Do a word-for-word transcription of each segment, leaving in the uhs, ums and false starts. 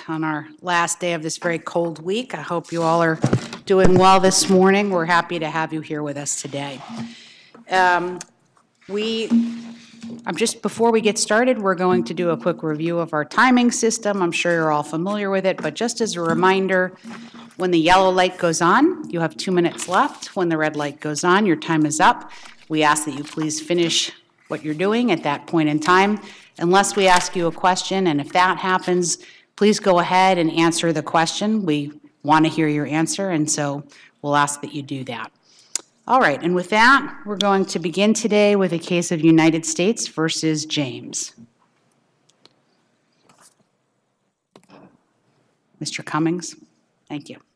on our last day of this very cold week. I hope you all are doing well this morning. We're happy to have you here with us today. Um, we, I'm just, before we get started, we're going to do a quick review of our timing system. I'm sure you're all familiar with it, but just as a reminder, when the yellow light goes on, you have two minutes left. When the red light goes on, your time is up. We ask that you please finish what you're doing at that point in time, unless we ask you a question, and if that happens, please go ahead and answer the question. We want to hear your answer, and so we'll ask that you do that. All right, and with that, we're going to begin today with a case of United States versus James. Mister Cummings, thank you.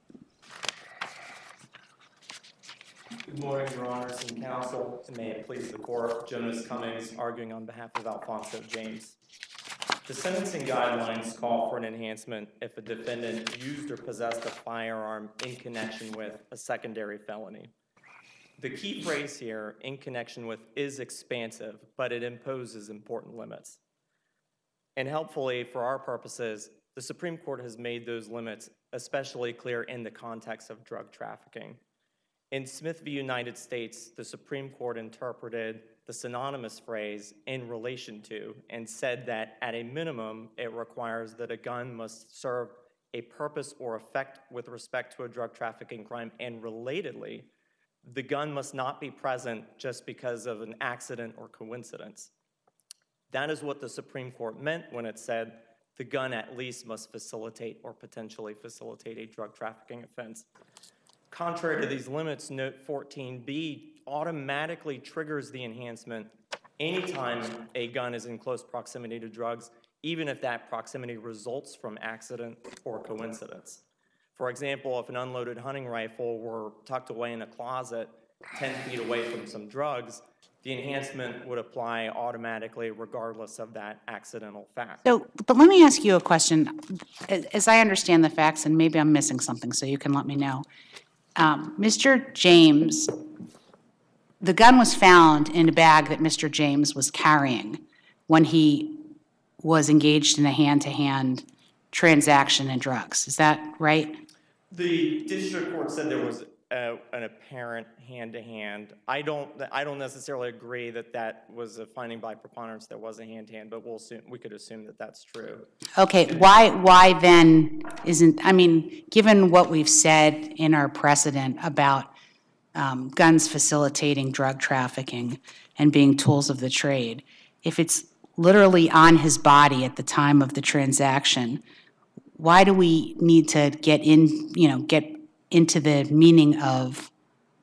Good morning, Your Honors and Counsel, and may it please the Court, Jonas Cummings arguing on behalf of Alfonso James. The sentencing guidelines call for an enhancement if a defendant used or possessed a firearm in connection with a secondary felony. The key phrase here, in connection with, is expansive, but it imposes important limits. And helpfully, for our purposes, the Supreme Court has made those limits especially clear in the context of drug trafficking. In Smith v. United States, the Supreme Court interpreted the synonymous phrase "in relation to" and said that at a minimum, it requires that a gun must serve a purpose or effect with respect to a drug trafficking crime, and relatedly, the gun must not be present just because of an accident or coincidence. That is what the Supreme Court meant when it said the gun at least must facilitate or potentially facilitate a drug trafficking offense. Contrary to these limits, Note fourteen B automatically triggers the enhancement anytime a gun is in close proximity to drugs, even if that proximity results from accident or coincidence. For example, if an unloaded hunting rifle were tucked away in a closet ten feet away from some drugs, the enhancement would apply automatically regardless of that accidental fact. So, but let me ask you a question. As I understand the facts, and maybe I'm missing something, so you can let me know. Um, Mister James, the gun was found in a bag that Mister James was carrying when he was engaged in a hand-to-hand transaction in drugs. Is that right? The district court said there was a, an apparent hand-to-hand. I don't. I don't necessarily agree that that was a finding by preponderance. There was a hand-to-hand, but we'll assume, we could assume that that's true. Okay. Why? Why then isn't? I mean, given what we've said in our precedent about um, guns facilitating drug trafficking and being tools of the trade, if it's literally on his body at the time of the transaction, why do we need to get in? You know, get into the meaning of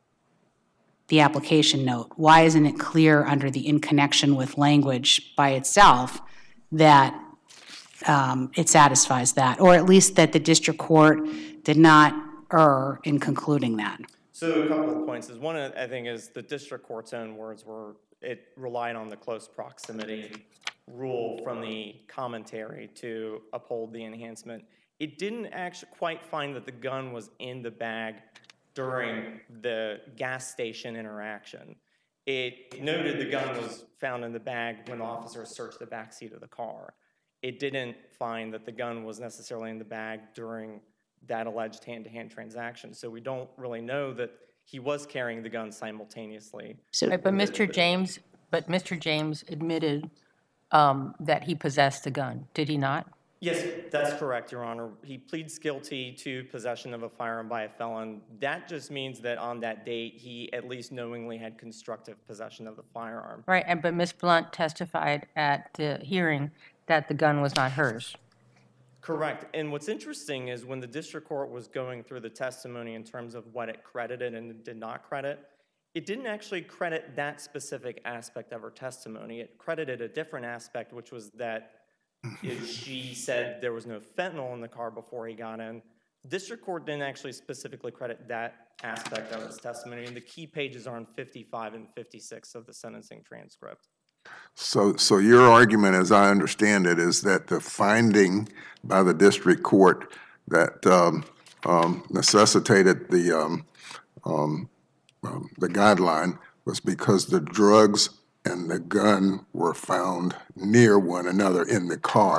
the application note? Why isn't it clear under the in connection with language by itself that um, it satisfies that, or at least that the district court did not err in concluding that? So a couple of points is one, I think, is the district court's own words were it relied on the close proximity rule from the commentary to uphold the enhancement. It didn't actually quite find that the gun was in the bag during the gas station interaction. It noted the gun was found in the bag when officers searched the backseat of the car. It didn't find that the gun was necessarily in the bag during that alleged hand-to-hand transaction. So we don't really know that he was carrying the gun simultaneously. So, right, but Mister James, but Mister James admitted um, that he possessed the gun. Did he not? Yes, that's correct, Your Honor. He pleads guilty to possession of a firearm by a felon. That just means that on that date, he at least knowingly had constructive possession of the firearm. Right, and but Miz Blunt testified at the hearing that the gun was not hers. Correct. And what's interesting is when the district court was going through the testimony in terms of what it credited and did not credit, it didn't actually credit that specific aspect of her testimony. It credited a different aspect, which was that if she said there was no fentanyl in the car before he got in, the district court didn't actually specifically credit that aspect of his testimony, and the key pages are on fifty-five and fifty-six of the sentencing transcript. So, so your argument, as I understand it, is that the finding by the district court that um, um, necessitated the um, um, um, the guideline was because the drugs and the gun were found near one another in the car,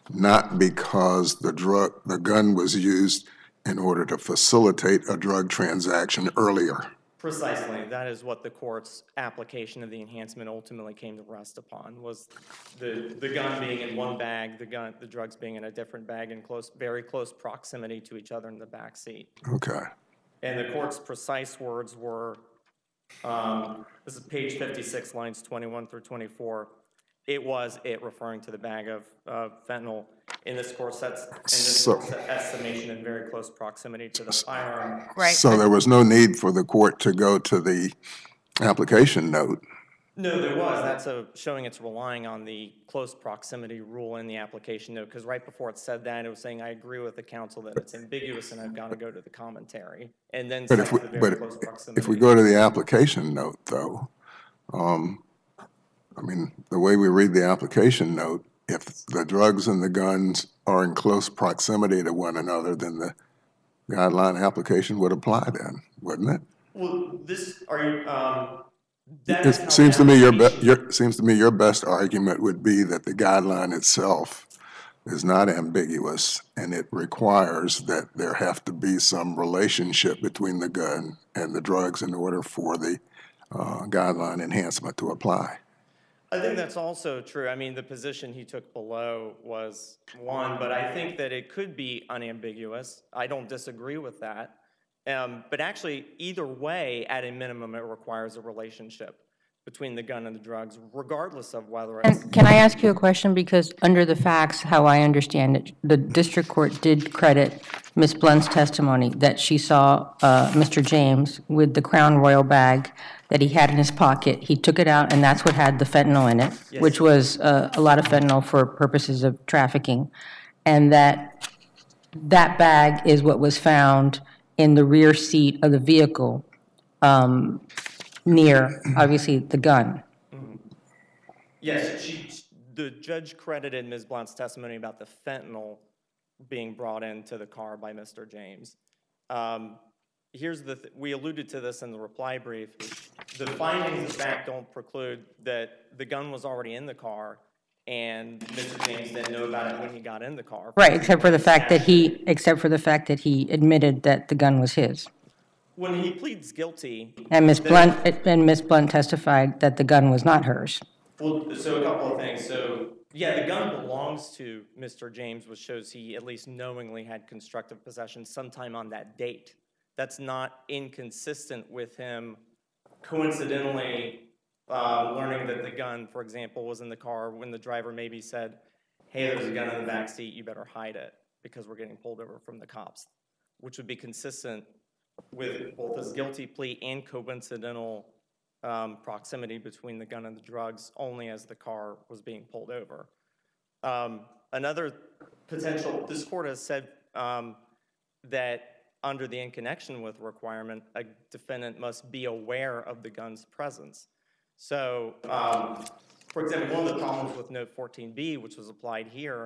not because the drug, the gun was used in order to facilitate a drug transaction earlier. Precisely. That is what the court's application of the enhancement ultimately came to rest upon, was the, the gun being in one bag, the gun, the drugs being in a different bag in close, very close proximity to each other in the back seat. Okay. And the court's precise words were, um, this is page fifty-six, lines twenty-one through twenty-four. It was it, referring to the bag of uh, fentanyl. In this court sets, in this So- court set estimation in very close proximity to the firearm. Right. So there was no need for the court to go to the application note. No, there was. That's a, showing it's relying on the close proximity rule in the application note, because right before it said that, it was saying, I agree with the counsel that it's ambiguous and I've got to go to the commentary. And then But cites if we, the very but close proximity. if we go to the application note, though, um, I mean, the way we read the application note, if the drugs and the guns are in close proximity to one another, then the guideline application would apply then, wouldn't it? Well, this, are you, um, that is how It seems to me your, be- application- your, seems to me your best argument would be that the guideline itself is not ambiguous, and it requires that there have to be some relationship between the gun and the drugs in order for the uh, guideline enhancement to apply. I think that's also true. I mean, the position he took below was one, but I think that it could be unambiguous. I don't disagree with that. Um, but actually, either way, at a minimum, it requires a relationship between the gun and the drugs, regardless of whether it's... And can I ask you a question? Because under the facts, how I understand it, the district court did credit Miz Blunt's testimony that she saw uh, Mister James with the Crown Royal bag that he had in his pocket. He took it out, and that's what had the fentanyl in it, Yes. which was uh, a lot of fentanyl for purposes of trafficking. And that that bag is what was found in the rear seat of the vehicle, um, near, obviously, the gun. Yes, she, the judge credited Miz Blunt's testimony about the fentanyl being brought into the car by Mister James. Um, here's the, th- we alluded to this in the reply brief. The findings of fact don't preclude that the gun was already in the car and Mister James didn't know about it when he got in the car. Right, except for the fact that he, except for the fact that he admitted that the gun was his. When he pleads guilty. And Miz then- Blunt, and Miz Blunt testified that the gun was not hers. Well, so a couple of things. So, yeah, the gun belongs to Mister James, which shows he at least knowingly had constructive possession sometime on that date. That's not inconsistent with him coincidentally uh, learning that the gun, for example, was in the car when the driver maybe said, hey, there's a gun in the back seat, you better hide it because we're getting pulled over from the cops, which would be consistent with both his guilty plea and coincidental um, proximity between the gun and the drugs only as the car was being pulled over. Um, another potential, this court has said um, that under the in connection with requirement, a defendant must be aware of the gun's presence. So, um, for example, one of the problems with note fourteen B, which was applied here,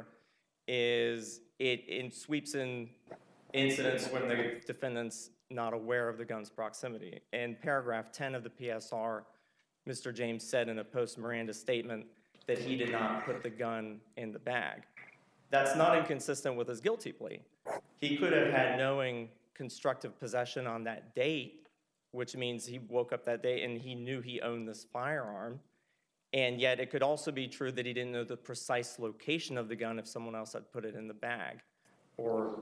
is it, it sweeps in incidents when the defendant's not aware of the gun's proximity. In paragraph ten of the P S R, Mister James said in a post-Miranda statement that he did not put the gun in the bag. That's not inconsistent with his guilty plea. He could have had knowing constructive possession on that date, which means he woke up that day and he knew he owned this firearm. And yet it could also be true that he didn't know the precise location of the gun if someone else had put it in the bag. Or,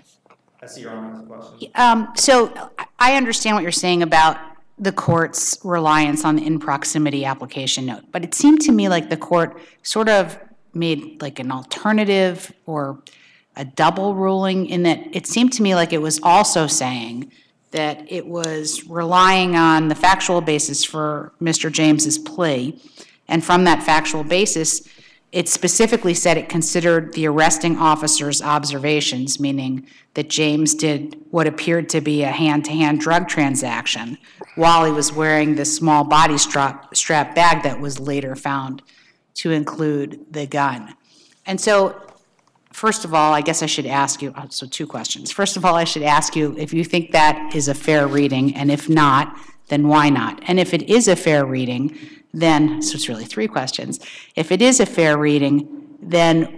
I see your Honor's question. Um, so I- I understand what you're saying about the court's reliance on the in proximity application note, but it seemed to me like the court sort of made like an alternative or a double ruling in that it seemed to me like it was also saying that it was relying on the factual basis for Mister James's plea. And from that factual basis, it specifically said it considered the arresting officer's observations, meaning that James did what appeared to be a hand-to-hand drug transaction while he was wearing this small body strap, strap bag that was later found to include the gun. And so, first of all, I guess I should ask you, so two questions. First of all, I should ask you if you think that is a fair reading, and if not, then why not? And if it is a fair reading, then, so it's really three questions. If it is a fair reading, then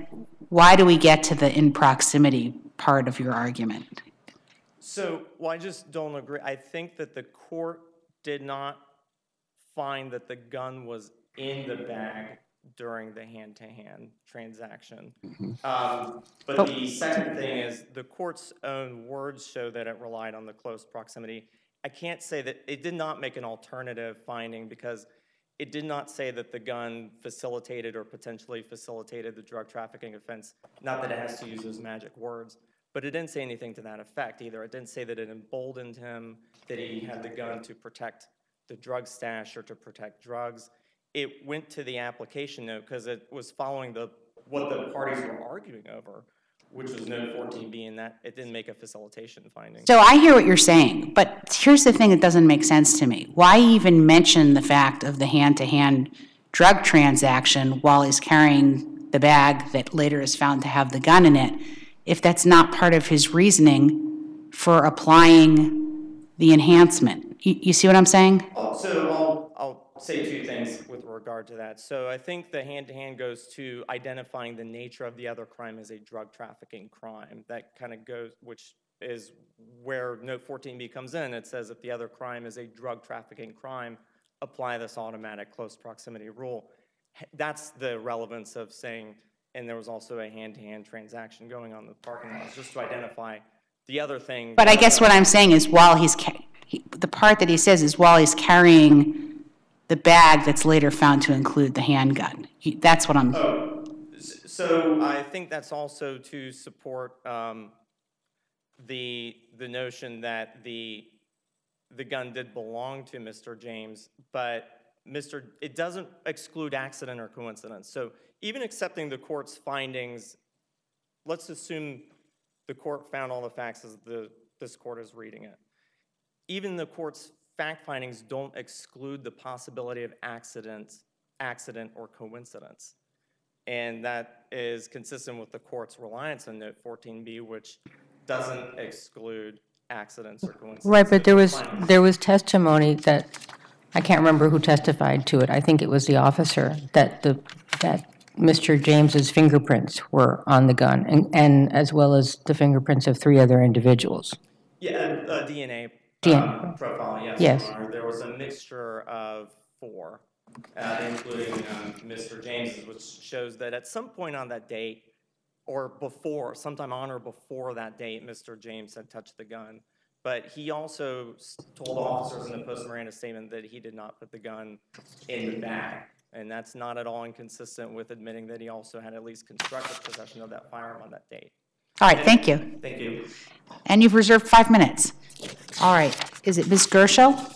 why do we get to the in proximity part of your argument? So, well, I just don't agree. I think that the court did not find that the gun was in the bag during the hand-to-hand transaction. Um, but the second thing is the court's own words show that it relied on the close proximity. I can't say that it did not make an alternative finding because it did not say that the gun facilitated or potentially facilitated the drug trafficking offense. Not that it has to use those magic words, but it didn't say anything to that effect either. It didn't say that it emboldened him, that he had the gun to protect the drug stash or to protect drugs. It went to the application note because it was following the what the parties were arguing over, which was note fourteen B, and that it didn't make a facilitation finding. So I hear what you're saying, but here's the thing that doesn't make sense to me. Why even mention the fact of the hand-to-hand drug transaction while he's carrying the bag that later is found to have the gun in it, if that's not part of his reasoning for applying the enhancement? You, you see what I'm saying? Oh, so I'll, I'll say two things with regard to that. So I think the hand-to-hand goes to identifying the nature of the other crime as a drug trafficking crime. That kind of goes, which is where note fourteen B comes in. It says if the other crime is a drug trafficking crime, apply this automatic close proximity rule. That's the relevance of saying, and there was also a hand-to-hand transaction going on in the parking lot, just to identify the other thing. But I guess what I'm saying is while he's, ca- he, the part that he says is while he's carrying the bag that's later found to include the handgun. He, that's what I'm... Oh, so I think that's also to support um, the the notion that the the gun did belong to Mister James, but Mister it doesn't exclude accident or coincidence. So even accepting the court's findings, let's assume the court found all the facts as the this court is reading it. Even the court's fact findings don't exclude the possibility of accident, accident or coincidence. And that is consistent with the court's reliance on note fourteen B, which doesn't exclude accidents or coincidences. Right, but there was, there was testimony that, I can't remember who testified to it. I think it was the officer, that the, that Mister James's fingerprints were on the gun, and, and as well as the fingerprints of three other individuals. Yeah, uh, D N A, D N A. um, profile, yes, Yes. Your Honor. There was a mixture of four, uh, including um, Mister James's, which shows that at some point on that date, or before, sometime on or before that date, Mister James had touched the gun. But he also told officers in the post-Miranda statement that he did not put the gun in the bag. And that's not at all inconsistent with admitting that he also had at least constructive possession of that firearm on that date. All right, thank you. Thank you. And you've reserved five minutes. All right, is it Miz Gershow?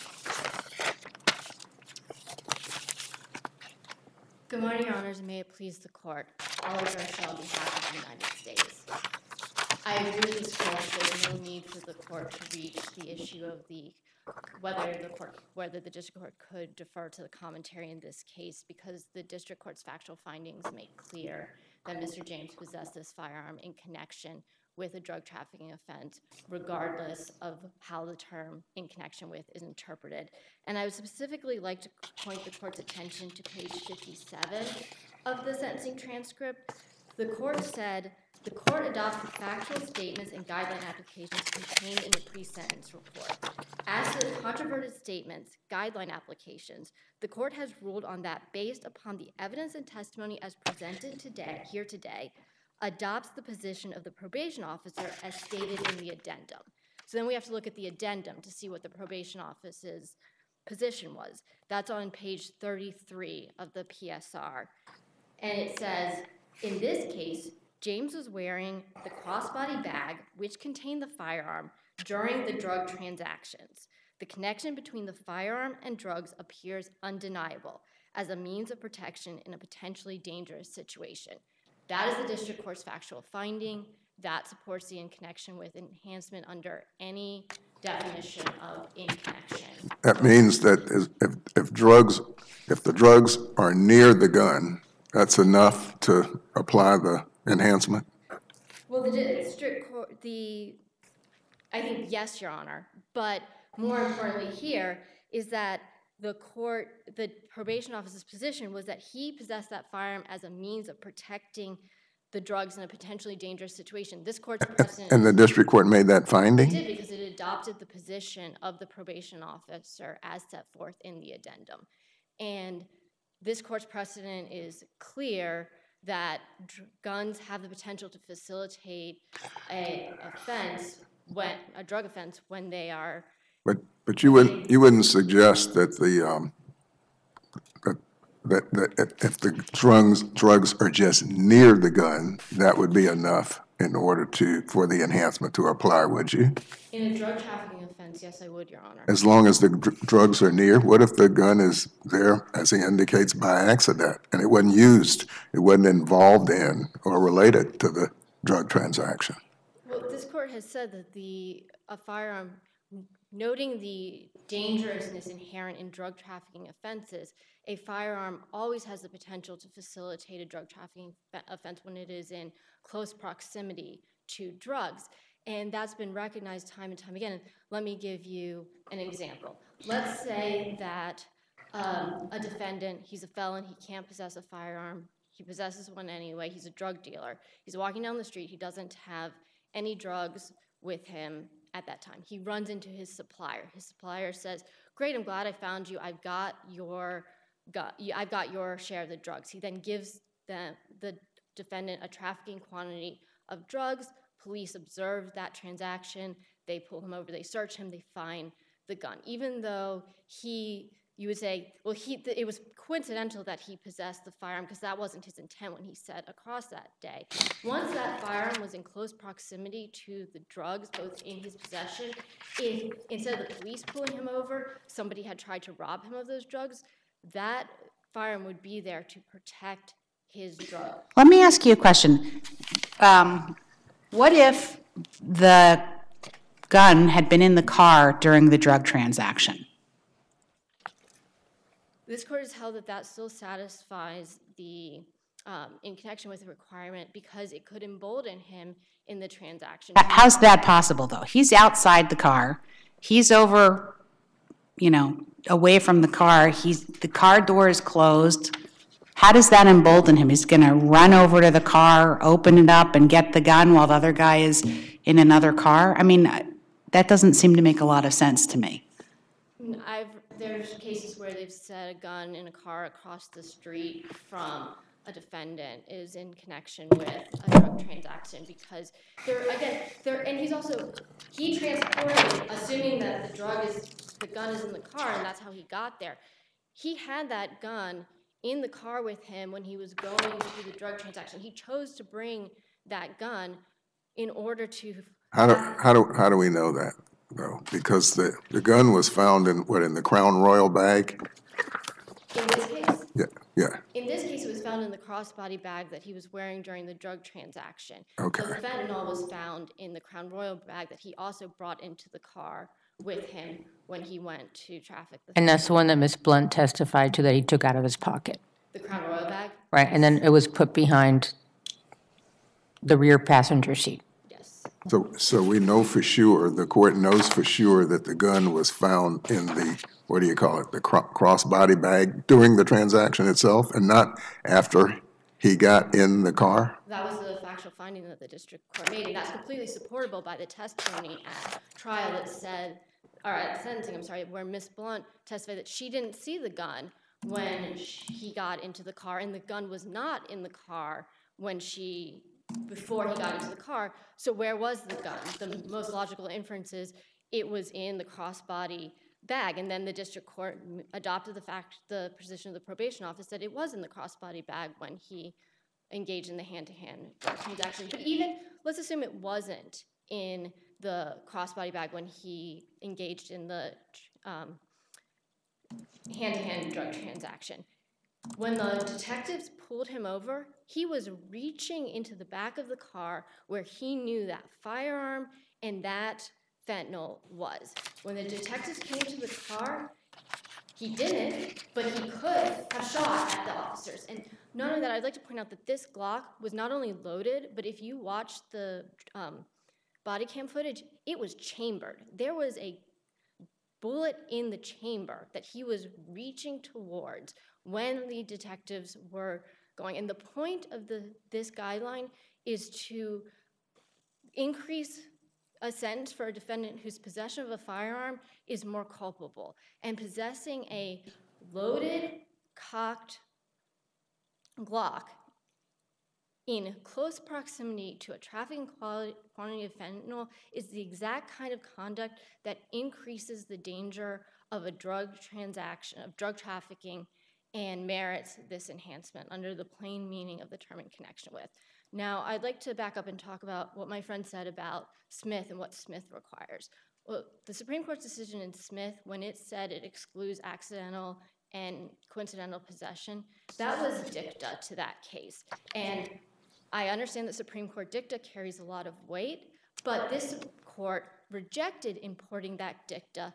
Good morning, Your Honors, and may it please the Court. Oliver Gershow on behalf of the United States. I agree with this Court. There's no need for the Court to reach the issue of the whether the court, whether the district court could defer to the commentary in this case, because the district court's factual findings make clear that Mister James possessed this firearm in connection with a drug trafficking offense, regardless of how the term in connection with is interpreted. And I would specifically like to point the court's attention to page fifty-seven of the sentencing transcript. The court said, the court adopted factual statements and guideline applications contained in the pre-sentence report. As to the controverted statements, guideline applications, the court has ruled on that based upon the evidence and testimony as presented today, here today, adopts the position of the probation officer as stated in the addendum. So then we have to look at the addendum to see what the probation office's position was. That's on page thirty-three of the P S R. And it says, in this case, James was wearing the crossbody bag which contained the firearm during the drug transactions. The connection between the firearm and drugs appears undeniable as a means of protection in a potentially dangerous situation. That is the district court's factual finding. That supports the in connection with enhancement under any definition of in connection. That means that is- if, if drugs, if the drugs are near the gun, that's enough to apply the enhancement? Well, the district court, the, I think yes, Your Honor, but more importantly here is that the court, the probation officer's position was that he possessed that firearm as a means of protecting the drugs in a potentially dangerous situation. This court's precedent And the district court made that finding? did because it adopted the position of the probation officer as set forth in the addendum. And this court's precedent is clear that dr- guns have the potential to facilitate a offense, when a drug offense, when they are. But, but you wouldn't, you wouldn't suggest that the, um, that, that, that if- if the drugs, drugs are just near the gun, that would be enough in order to, for the enhancement to apply, would you? In a drug trafficking offense, yes, I would, Your Honor. As long as the dr- drugs are near? What if the gun is there, as he indicates, by accident, and it wasn't used, it wasn't involved in or related to the drug transaction? Well, this court has said that the a firearm, noting the dangerousness inherent in drug trafficking offenses, a firearm always has the potential to facilitate a drug trafficking fe- offense when it is in close proximity to drugs. And that's been recognized time and time again. Let me give you an example. Let's say that um, a defendant, he's a felon, he can't possess a firearm, he possesses one anyway, he's a drug dealer. He's walking down the street, he doesn't have any drugs with him at that time. He runs into his supplier. His supplier says, "Great, I'm glad I found you. I've got your, got, I've got your share of the drugs." He then gives the, the defendant a trafficking quantity of drugs. Police observe that transaction. They pull him over. They search him. They find the gun. Even though he, you would say, well, he, it was coincidental that he possessed the firearm because that wasn't his intent when he said across that day. Once that firearm was in close proximity to the drugs, both in his possession, if instead of the police pulling him over, somebody had tried to rob him of those drugs, that firearm would be there to protect his drug. Let me ask you a question. Um, What if the gun had been in the car during the drug transaction? This court has held that that still satisfies the, um, in connection with the requirement because it could embolden him in the transaction. H- How's that possible, though? He's outside the car. He's over, you know, away from the car. He's, the car door is closed. How does that embolden him? He's going to run over to the car, open it up, and get the gun while the other guy is in another car? I mean, that doesn't seem to make a lot of sense to me. I've, there's cases where they've said a gun in a car across the street from a defendant is in connection with a drug transaction because they're, again, they're, and he's also, he transported, assuming that the drug is, the gun is in the car and that's how he got there. He had that gun in the car with him when he was going to the drug transaction. He chose to bring that gun in order to. How do, how do, how do we know that, though? Because the, the gun was found in, what, in the Crown Royal bag? In this case? Yeah, yeah, In this case, it was found in the crossbody bag that he was wearing during the drug transaction. Okay. The fentanyl was found in the Crown Royal bag that he also brought into the car with him when he went to traffic the, And that's the one that Miz Blunt testified to that he took out of his pocket, the Crown Royal bag. right? And then it was put behind the rear passenger seat. Yes. so, so we know for sure, the court knows for sure that the gun was found in the, what do you call it, the cro- crossbody bag during the transaction itself and not after he got in the car? That was the factual finding that the district court made, and that's completely supportable by the testimony at trial that said, or at sentencing, I'm sorry, where Miz Blunt testified that she didn't see the gun when he got into the car, and the gun was not in the car when she, before he got into the car. So where was the gun? The most logical inference is it was in the crossbody bag, and then the district court adopted the fact, the position of the probation office that it was in the crossbody bag when he engaged in the hand-to-hand drug transaction. But even, let's assume it wasn't in the crossbody bag when he engaged in the um, hand-to-hand drug transaction. When the detectives pulled him over, he was reaching into the back of the car where he knew that firearm and that fentanyl was. When the detectives came to the car, he didn't, but he could have shot at the officers. And not only that, I'd like to point out that this Glock was not only loaded, but if you watch the um, body cam footage, it was chambered. There was a bullet in the chamber that he was reaching towards when the detectives were going. And the point of the this guideline is to increase a sentence for a defendant whose possession of a firearm is more culpable. And possessing a loaded, cocked Glock in close proximity to a trafficking quantity of fentanyl is the exact kind of conduct that increases the danger of a drug transaction, of drug trafficking, and merits this enhancement under the plain meaning of the term in connection with. Now, I'd like to back up and talk about what my friend said about Smith and what Smith requires. Well, the Supreme Court's decision in Smith, when it said it excludes accidental and coincidental possession, that was dicta to that case. And I understand that Supreme Court dicta carries a lot of weight, but this court rejected importing that dicta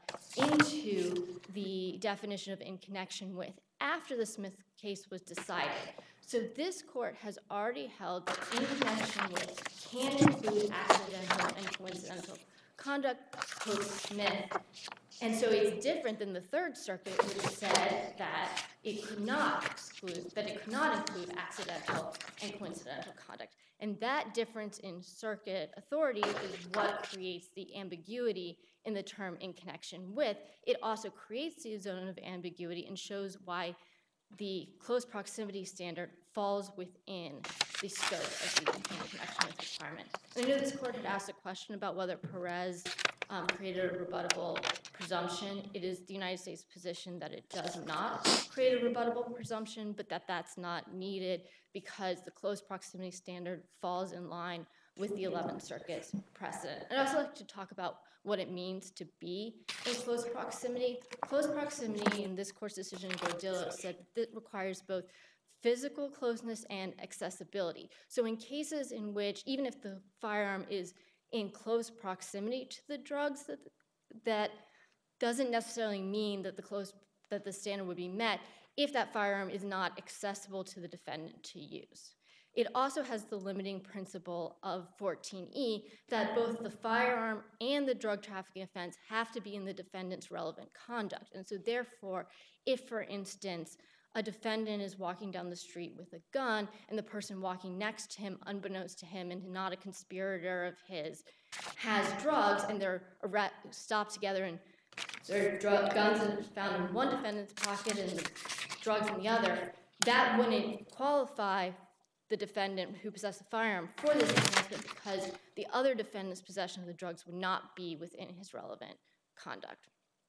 into the definition of in connection with after the Smith case was decided. So this court has already held that in connection with can include accidental and coincidental conduct post-Smith. And so it's different than the Third Circuit, which said that it could not exclude, that it could not include accidental and coincidental conduct. And that difference in circuit authority is what creates the ambiguity in the term in connection with. It also creates the zone of ambiguity and shows why the close proximity standard falls within the scope of the in connection with requirement. And I know this court had asked a question about whether Perez um, created a rebuttable presumption. It is the United States' position that it does not create a rebuttable presumption, but that that's not needed because the close proximity standard falls in line with the eleventh Circuit's precedent. I'd also like to talk about what it means to be in close proximity. Close proximity in this court's decision in Gordillo said that it requires both physical closeness and accessibility. So in cases in which, even if the firearm is in close proximity to the drugs, that, that doesn't necessarily mean that the close that the standard would be met if that firearm is not accessible to the defendant to use. It also has the limiting principle of fourteen E that both the firearm and the drug trafficking offense have to be in the defendant's relevant conduct. And so therefore, if, for instance, a defendant is walking down the street with a gun and the person walking next to him, unbeknownst to him and not a conspirator of his, has drugs and they're stopped together and their drug, guns are found in one defendant's pocket and the drugs in the other, that wouldn't qualify the defendant who possessed the firearm for this enhancement because the other defendant's possession of the drugs would not be within his relevant conduct.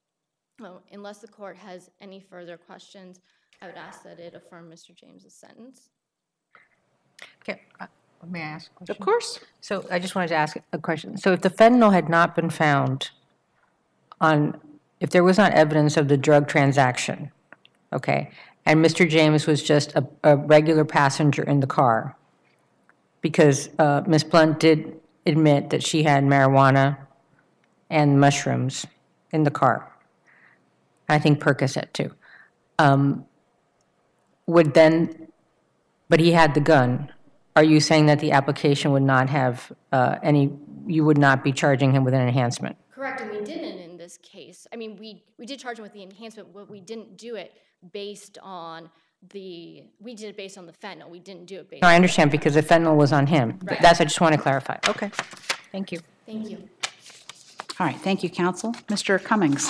Well, unless the court has any further questions, I would ask that it affirm Mister James's sentence. Okay, uh, may I ask a question? Of course. So I just wanted to ask a question. So if the fentanyl had not been found on, if there was not evidence of the drug transaction, okay, and Mister James was just a, a regular passenger in the car, because uh, Miz Blunt did admit that she had marijuana and mushrooms in the car. I think Percocet too. Um, would then, but he had the gun. Are you saying that the application would not have uh, any, you would not be charging him with an enhancement? Correct, and we didn't in this case. I mean, we, we did charge him with the enhancement, but we didn't do it based on the, we did it based on the fentanyl. We didn't do it based No, I on understand because the fentanyl was on him. Right. That's, I just want to clarify. Okay, thank you. Thank you. All right, thank you, counsel. Mister Cummings.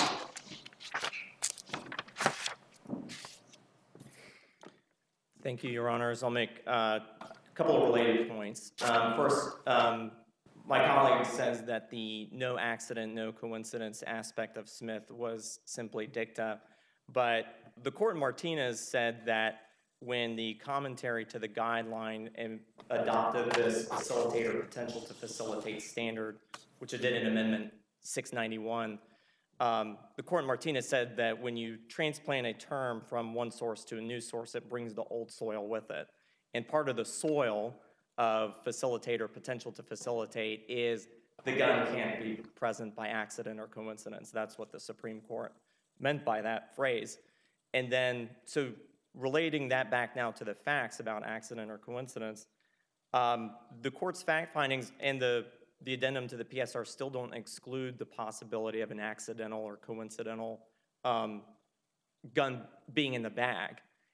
Thank you, Your Honors. I'll make uh, a couple of related points. Um, first, um, my colleague says that the no accident, no coincidence aspect of Smith was simply dicta, but the court in Martinez said that when the commentary to the guideline and adopted this facilitator potential to facilitate standard, which it did in Amendment six ninety-one, um, the court in Martinez said that when you transplant a term from one source to a new source, it brings the old soil with it. And part of the soil of facilitator potential to facilitate is the gun can't be present by accident or coincidence. That's what the Supreme Court meant by that phrase. And then, so relating that back now to the facts about accident or coincidence, um, the court's fact findings and the, the addendum to the P S R still don't exclude the possibility of an accidental or coincidental um, gun being in the bag.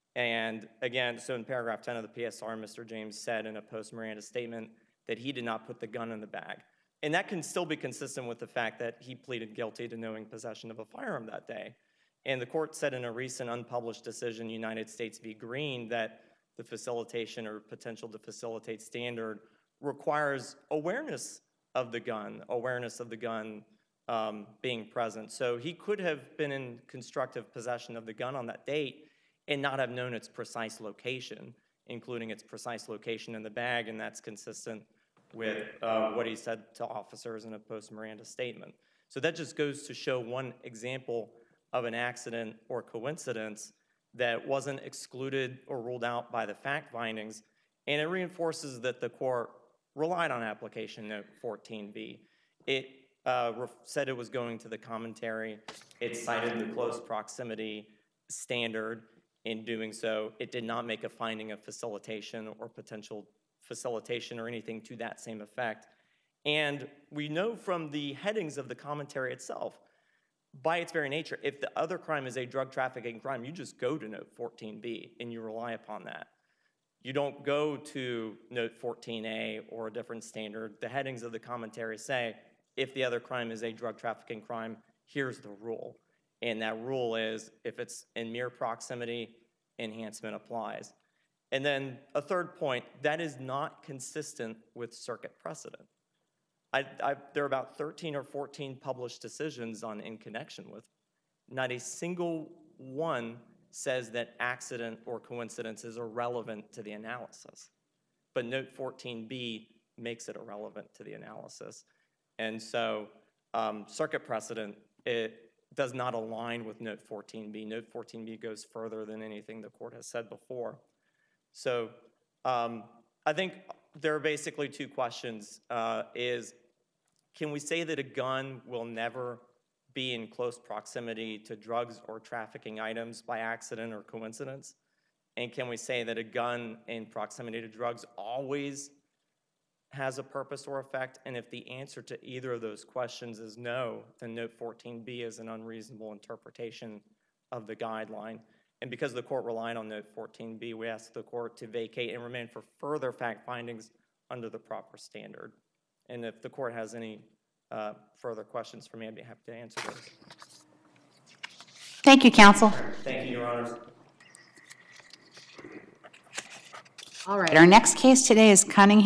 And again, so in paragraph ten of the P S R, Mister James said in a post-Miranda statement that he did not put the gun in the bag. And that can still be consistent with the fact that he pleaded guilty to knowing possession of a firearm that day. And the court said in a recent unpublished decision, United States v. Green, that the facilitation or potential to facilitate standard requires awareness of the gun, awareness of the gun um, being present. So he could have been in constructive possession of the gun on that date and not have known its precise location, including its precise location in the bag, and that's consistent with uh, what he said to officers in a post-Miranda statement. So that just goes to show one example of an accident or coincidence that wasn't excluded or ruled out by the fact findings, and it reinforces that the court relied on application note fourteen B. It uh, ref- said it was going to the commentary. It cited the close proximity standard. In doing so, it did not make a finding of facilitation or potential facilitation or anything to that same effect. And we know from the headings of the commentary itself, by its very nature, if the other crime is a drug trafficking crime, you just go to note fourteen B and you rely upon that. You don't go to note fourteen A or a different standard. The headings of the commentary say, if the other crime is a drug trafficking crime, here's the rule. And that rule is, if it's in mere proximity, enhancement applies. And then a third point, that is not consistent with circuit precedent. I, I, there are about thirteen or fourteen published decisions on in connection with. Not a single one says that accident or coincidences are relevant to the analysis. But note fourteen B makes it irrelevant to the analysis. And so um, circuit precedent, it does not align with note fourteen B. Note fourteen B goes further than anything the court has said before. So um, I think there are basically two questions. Uh, is, can we say that a gun will never be in close proximity to drugs or trafficking items by accident or coincidence? And can we say that a gun in proximity to drugs always has a purpose or effect? And if the answer to either of those questions is no, then note fourteen B is an unreasonable interpretation of the guideline. And because the court relied on note fourteen B, we ask the court to vacate and remand for further fact findings under the proper standard. And if the court has any uh, further questions for me, I'd be happy to answer those. Thank you, counsel. Thank you, Your Honors. All right, our next case today is Cunningham